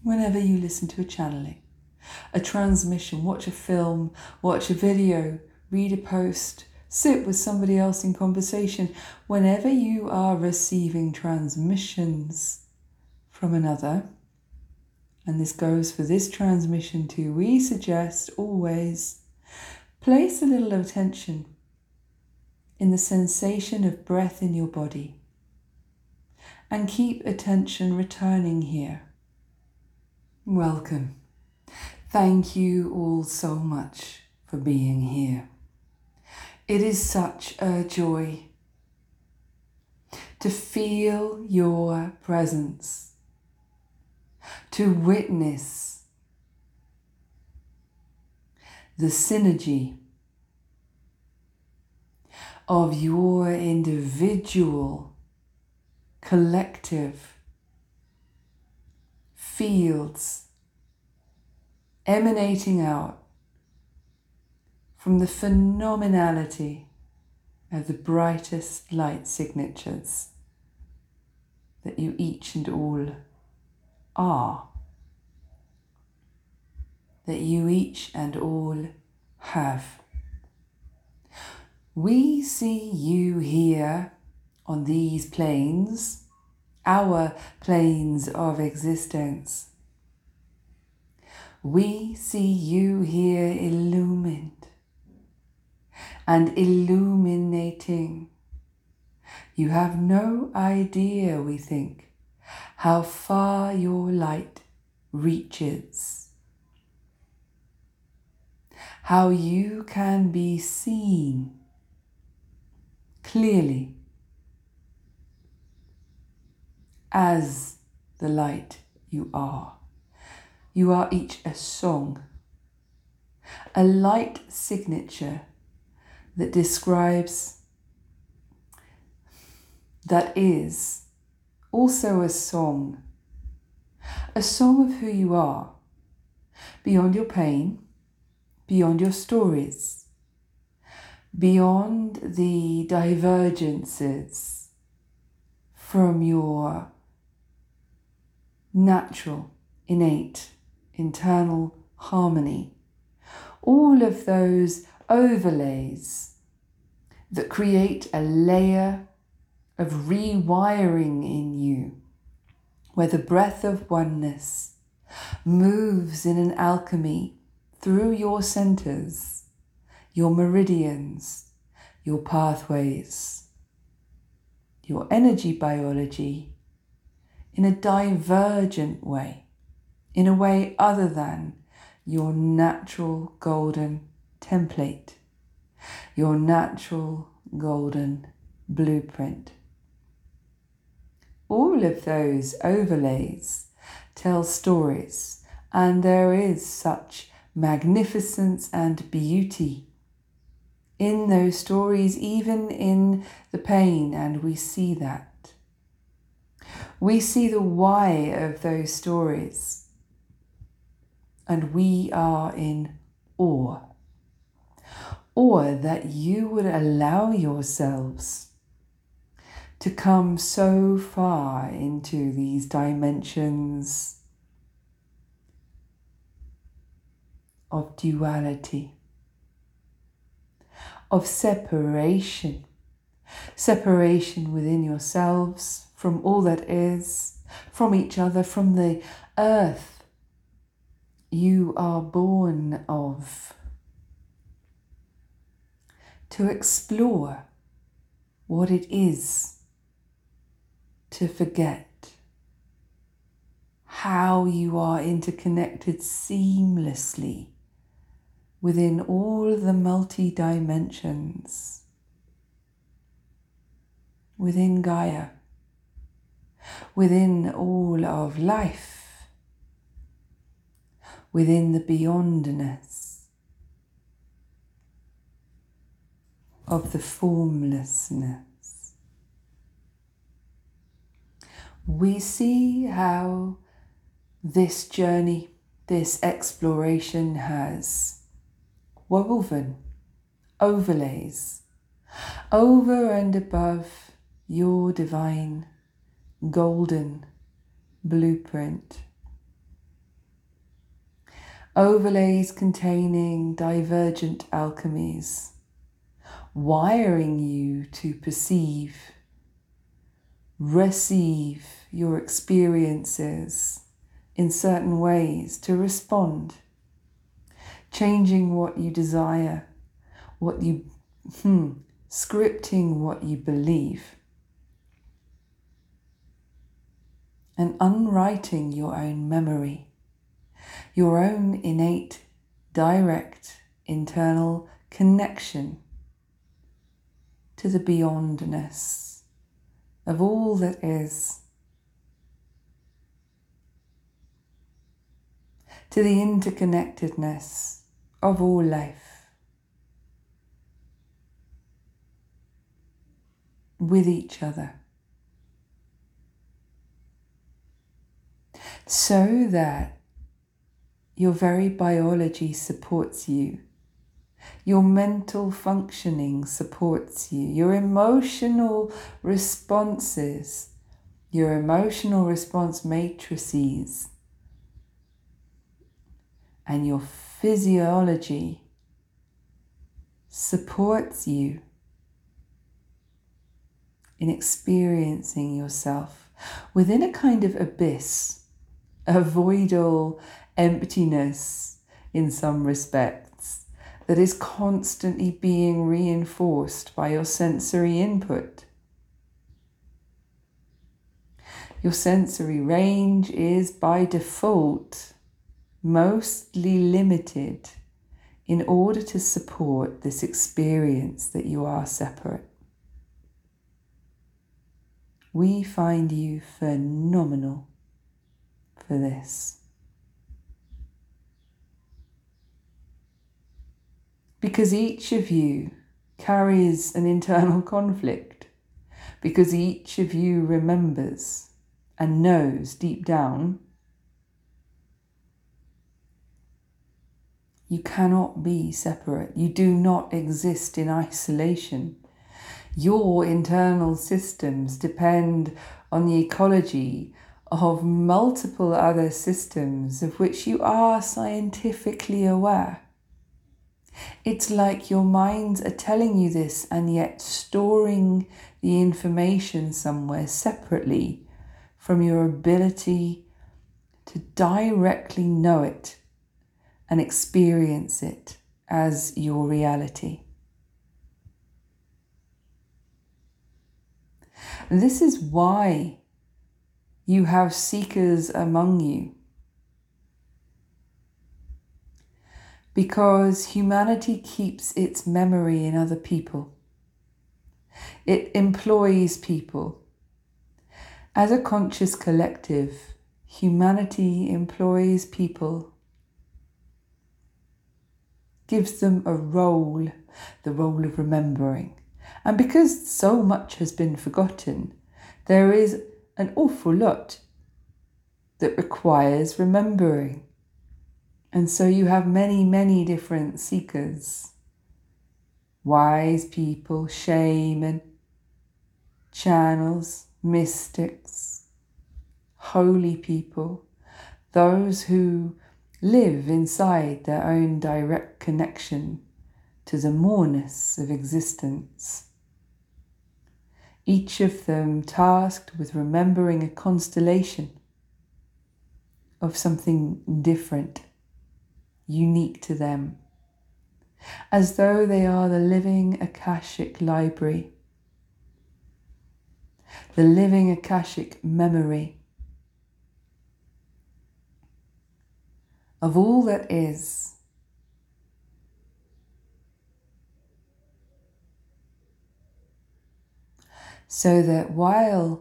whenever you listen to a channeling, a transmission, watch a film, watch a video, read a post, sit with somebody else in conversation, whenever you are receiving transmissions from another, and this goes for this transmission too, we suggest always place a little attention in the sensation of breath in your body and keep attention returning here. Welcome. Thank you all so much for being here. It is such a joy to feel your presence, to witness the synergy of your individual, collective fields emanating out from the phenomenality of the brightest light signatures that you each and all are, that you each and all have. We see you here on these planes, our planes of existence. We see you here illumined and illuminating. You have no idea, we think, how far your light reaches, how you can be seen clearly as the light you are. You are each a song, a light signature that describes, that is also a song of who you are, beyond your pain, beyond your stories, beyond the divergences from your natural, innate, internal harmony. All of those overlays that create a layer of rewiring in you, where the breath of oneness moves in an alchemy through your centers, your meridians, your pathways, your energy biology, in a divergent way, in a way other than your natural golden template, your natural golden blueprint. All of those overlays tell stories, and there is such magnificence and beauty in those stories, even in the pain, and we see that. We see the why of those stories, and we are in awe. Awe that you would allow yourselves to come so far into these dimensions of duality, of separation within yourselves, from all that is, from each other, from the earth you are born of, to explore what it is to forget, how you are interconnected seamlessly within all the multi-dimensions, within Gaia, within all of life, within the beyondness of the formlessness. We see how this journey, this exploration has woven overlays over and above your divine golden blueprint, overlays containing divergent alchemies, wiring you to perceive, receive your experiences in certain ways, to respond, changing what you desire, scripting what you believe, and unwriting your own memory, your own innate, direct, internal connection to the beyondness of all that is, to the interconnectedness of all life with each other, so that your very biology supports you, your mental functioning supports you, your emotional responses, your emotional response matrices, and your physiology supports you in experiencing yourself within a kind of abyss, a voidal emptiness in some respects, that is constantly being reinforced by your sensory input. Your sensory range is by default mostly limited in order to support this experience that you are separate. We find you phenomenal for this. Because each of you carries an internal conflict, because each of you remembers and knows deep down you cannot be separate. You do not exist in isolation. Your internal systems depend on the ecology of multiple other systems of which you are scientifically aware. It's like your minds are telling you this and yet storing the information somewhere separately from your ability to directly know it and experience it as your reality. This is why you have seekers among you. Because humanity keeps its memory in other people. It employs people. As a conscious collective, humanity employs people, gives them a role, the role of remembering. And because so much has been forgotten, there is an awful lot that requires remembering. And so you have many, many different seekers. Wise people, shaman, channels, mystics, holy people, those who live inside their own direct connection to the moreness of existence. Each of them tasked with remembering a constellation of something different, unique to them, as though they are the living Akashic library, the living Akashic memory of all that is. So that while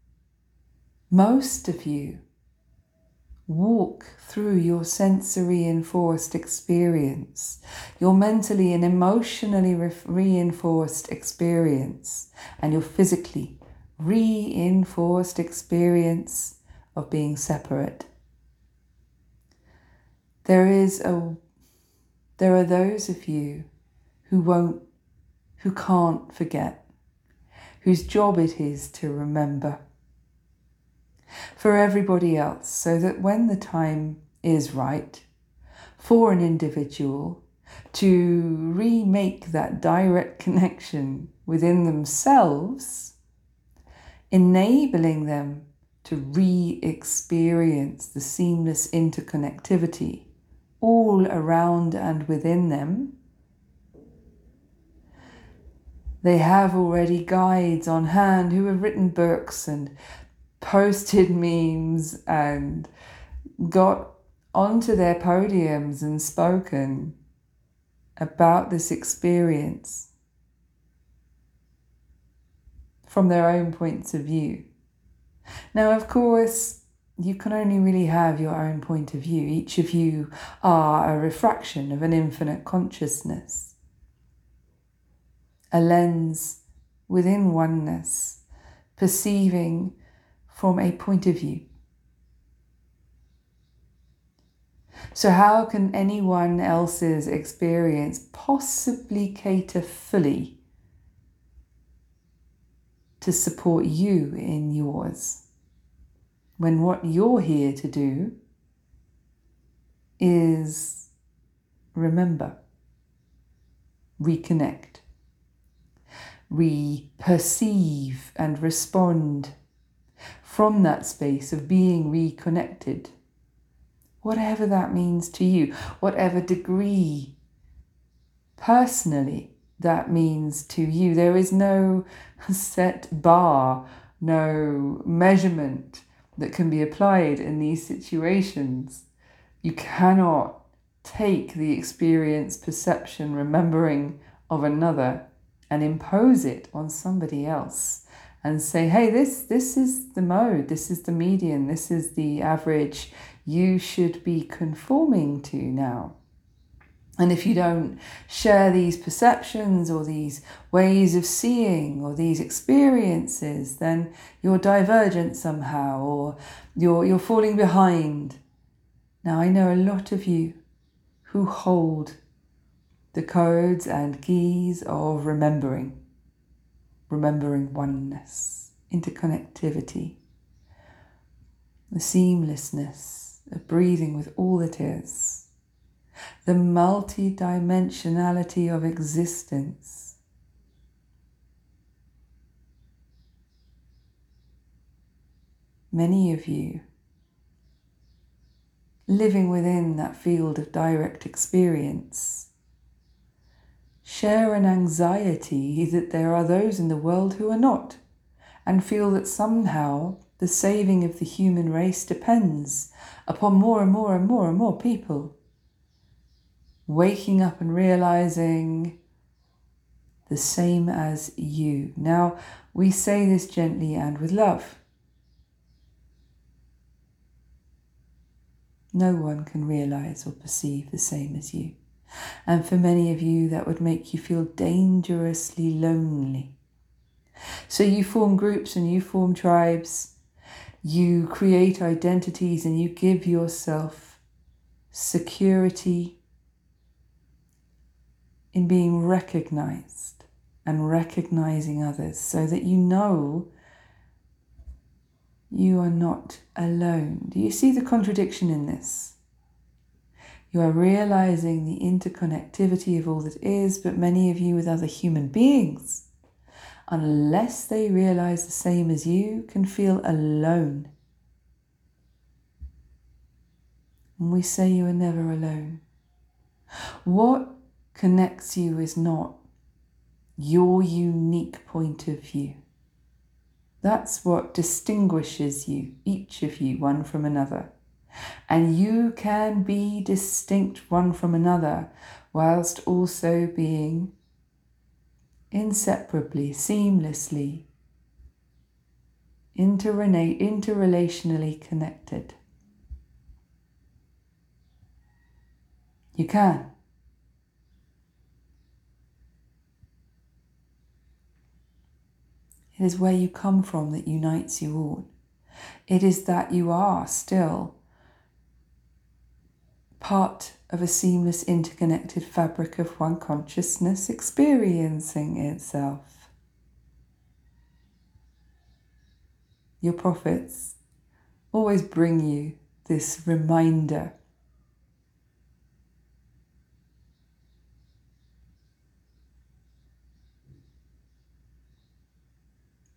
most of you walk through your sensory enforced experience, your mentally and emotionally reinforced experience, and your physically reinforced experience of being separate, there are those of you who can't forget, whose job it is to remember for everybody else, so that when the time is right for an individual to remake that direct connection within themselves, enabling them to re-experience the seamless interconnectivity all around and within them. They have already guides on hand who have written books and posted memes and got onto their podiums and spoken about this experience from their own points of view. Now, of course, you can only really have your own point of view. Each of you are a refraction of an infinite consciousness, a lens within oneness, perceiving from a point of view. So how can anyone else's experience possibly cater fully to support you in yours, when what you're here to do is remember, reconnect, re-perceive and respond from that space of being reconnected, whatever that means to you, whatever degree personally that means to you. There is no set bar, no measurement that can be applied in these situations. You cannot take the experience, perception, remembering of another and impose it on somebody else and say, hey, this is the mode, this is the median, this is the average you should be conforming to now. And if you don't share these perceptions or these ways of seeing or these experiences, then you're divergent somehow, or you're falling behind. Now, I know a lot of you who hold the codes and keys of remembering oneness, interconnectivity, the seamlessness of breathing with all that is, the multi-dimensionality of existence. Many of you living within that field of direct experience share an anxiety that there are those in the world who are not, and feel that somehow the saving of the human race depends upon more and more and more and more people waking up and realizing the same as you. Now, we say this gently and with love. No one can realize or perceive the same as you. And for many of you, that would make you feel dangerously lonely. So you form groups and you form tribes. You create identities and you give yourself security in being recognized and recognizing others, so that you know you are not alone. Do you see the contradiction in this? You are realizing the interconnectivity of all that is, but many of you with other human beings, unless they realize the same as you, can feel alone. And we say you are never alone. What connects you is not your unique point of view. That's what distinguishes you, each of you, one from another. And you can be distinct one from another, whilst also being inseparably, seamlessly, interrelationally connected. You can. It is where you come from that unites you all. It is that you are still part of a seamless, interconnected fabric of one consciousness experiencing itself. Your prophets always bring you this reminder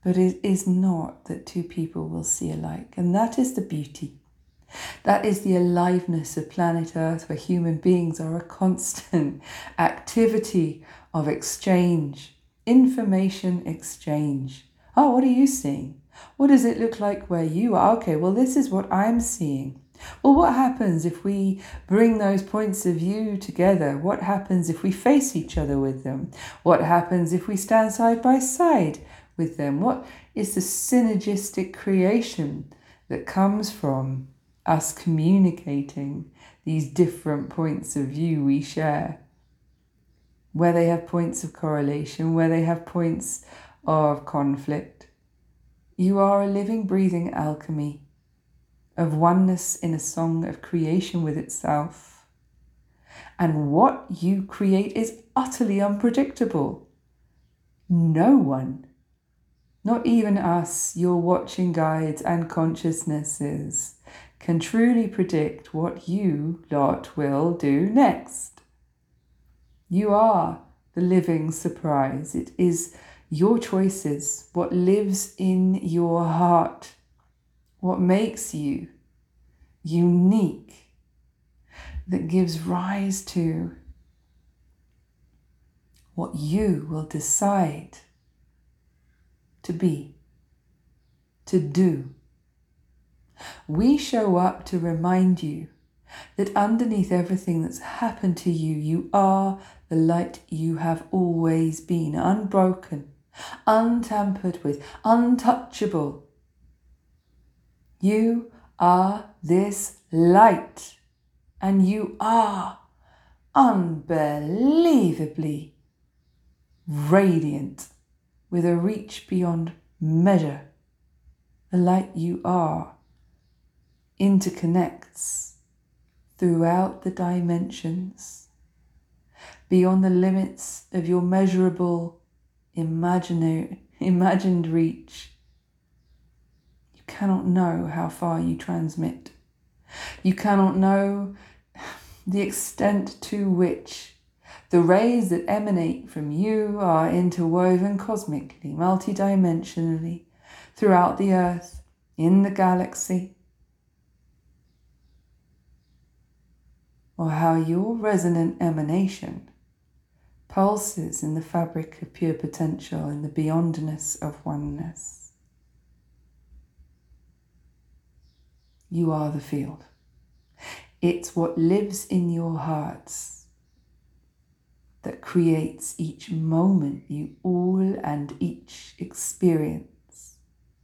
But it is not that two people will see alike. And that is the beauty. That is the aliveness of planet Earth, where human beings are a constant activity of exchange, information exchange. Oh, what are you seeing? What does it look like where you are? Okay, well, this is what I'm seeing. Well, what happens if we bring those points of view together? What happens if we face each other with them? What happens if we stand side by side with them? What is the synergistic creation that comes from us communicating these different points of view we share? Where they have points of correlation, where they have points of conflict. You are a living, breathing alchemy of oneness in a song of creation with itself. And what you create is utterly unpredictable. No one, not even us, your watching guides and consciousnesses, can truly predict what you lot will do next. You are the living surprise. It is your choices, what lives in your heart, what makes you unique, that gives rise to what you will decide to be, to do. We show up to remind you that underneath everything that's happened to you, you are the light you have always been, unbroken, untampered with, untouchable. You are this light, and you are unbelievably radiant with a reach beyond measure. The light you are interconnects throughout the dimensions, beyond the limits of your measurable, imagined reach. You cannot know how far you transmit. You cannot know the extent to which the rays that emanate from you are interwoven cosmically, multidimensionally, throughout the earth, in the galaxy, or how your resonant emanation pulses in the fabric of pure potential, in the beyondness of oneness. You are the field. It's what lives in your hearts that creates each moment you all and each experience.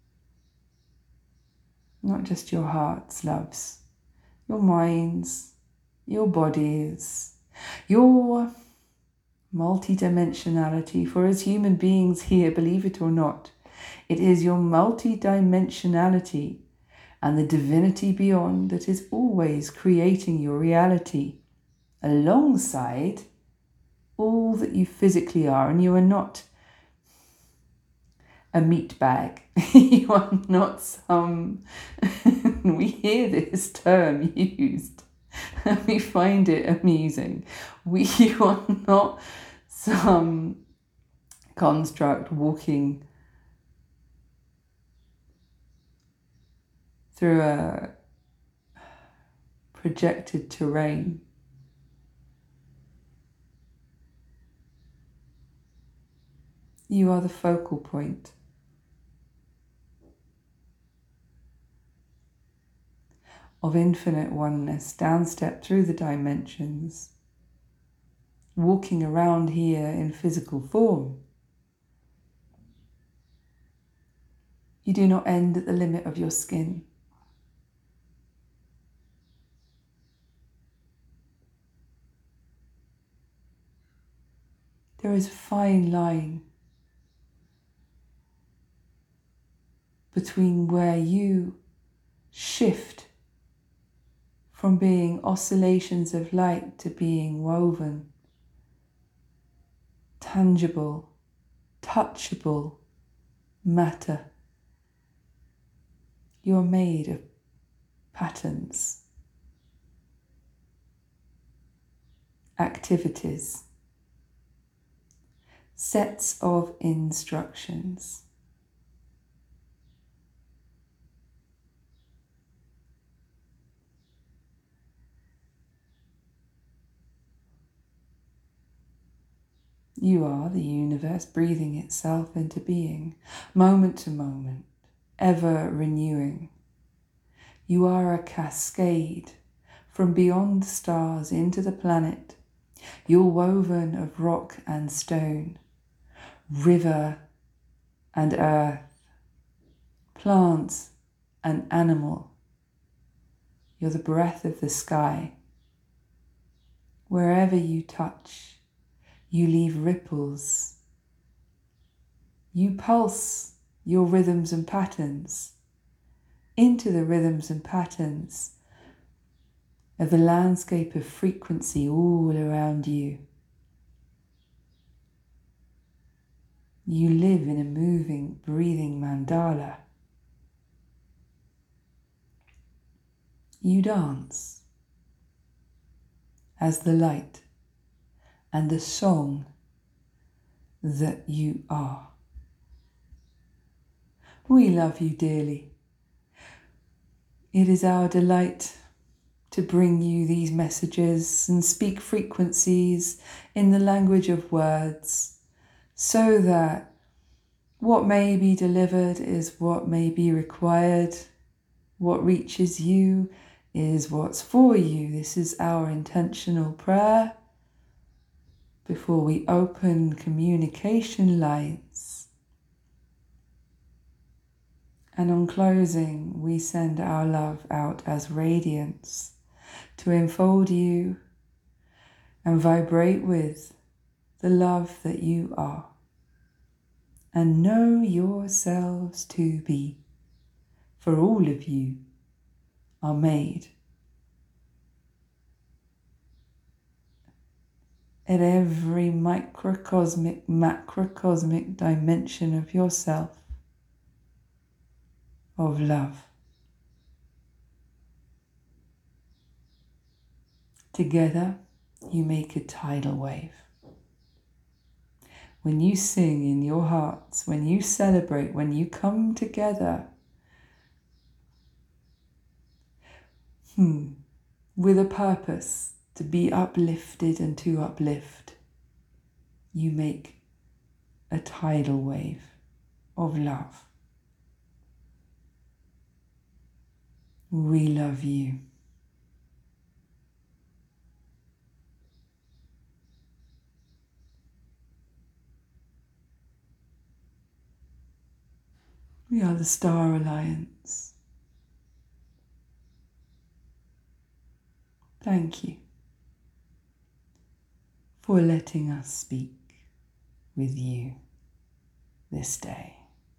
Not just your hearts, loves, your minds, your bodies, your multidimensionality. For as human beings here, believe it or not, it is your multidimensionality and the divinity beyond that is always creating your reality, alongside all that you physically are. And you are not a meat bag. You are not some... We hear this term used and we find it amusing. You are not some construct walking through a projected terrain. You are the focal point. Of infinite oneness, downstep through the dimensions, walking around here in physical form. You do not end at the limit of your skin. There is a fine line between where you shift from being oscillations of light to being woven, tangible, touchable matter. You're made of patterns, activities, sets of instructions. You are the universe breathing itself into being, moment to moment, ever renewing. You are a cascade from beyond the stars into the planet. You're woven of rock and stone, river and earth, plants and animal. You're the breath of the sky. Wherever you touch, you leave ripples. You pulse your rhythms and patterns into the rhythms and patterns of the landscape of frequency all around you. You live in a moving, breathing mandala. You dance as the light and the song that you are. We love you dearly. It is our delight to bring you these messages and speak frequencies in the language of words, so that what may be delivered is what may be required. What reaches you is what's for you. This is our intentional prayer before we open communication lines. And on closing, we send our love out as radiance to enfold you and vibrate with the love that you are. And know yourselves to be, for all of you are made at every microcosmic, macrocosmic dimension of yourself of love. Together, you make a tidal wave. When you sing in your hearts, when you celebrate, when you come together with a purpose to be uplifted and to uplift, you make a tidal wave of love. We love you. We are the Star Alliance. Thank you for letting us speak with you this day.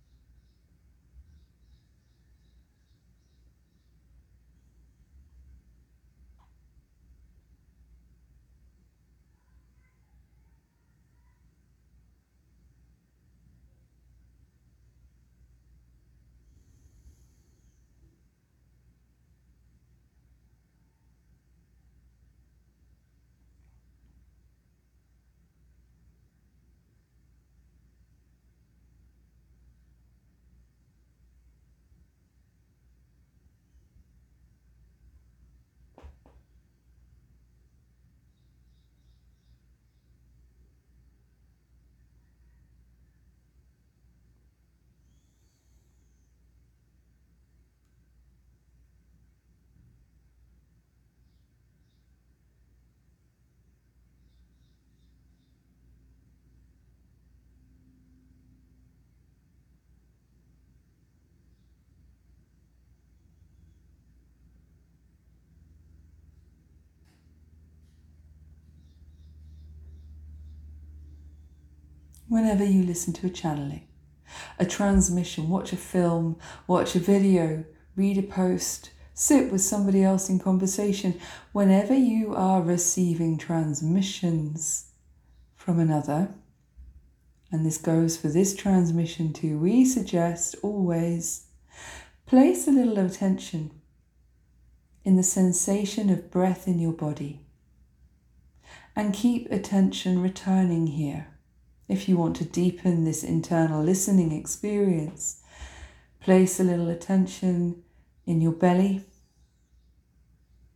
Whenever you listen to a channeling, a transmission, watch a film, watch a video, read a post, sit with somebody else in conversation, whenever you are receiving transmissions from another, and this goes for this transmission too, we suggest always place a little attention in the sensation of breath in your body and keep attention returning here. If you want to deepen this internal listening experience, place a little attention in your belly,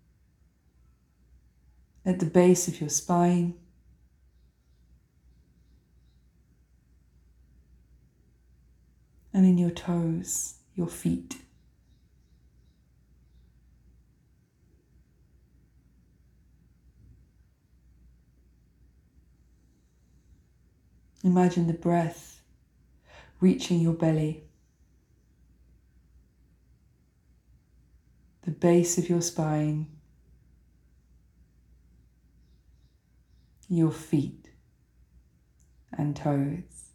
at the base of your spine, in your toes, your feet. Imagine the breath reaching your belly, the base of your spine, your feet and toes.